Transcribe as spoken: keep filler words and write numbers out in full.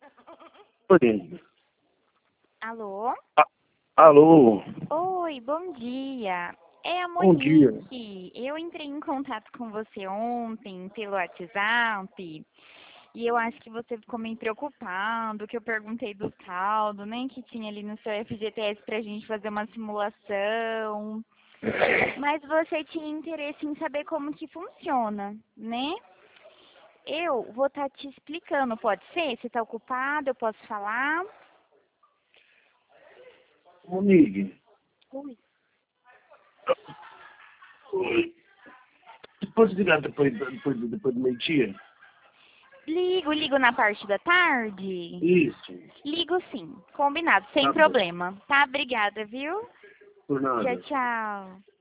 Oi. Alô? A- Alô? Oi, bom dia. É a Bom dia. Monique. Eu entrei em contato com você ontem pelo WhatsApp e eu acho que você ficou meio preocupado, que eu perguntei do saldo, né, que tinha ali no seu F G T S pra gente fazer uma simulação. Mas você tinha interesse em saber como que funciona, né? Eu vou estar te explicando, pode ser? Você está ocupado? Eu posso falar? Monique. Oi. Oi. Pode ligar depois, depois, depois do meio-dia? Ligo, ligo na parte da tarde? Isso. Ligo sim, combinado, sem Tá bom. problema. Tá, obrigada, viu? Por Tchau, nada. tchau.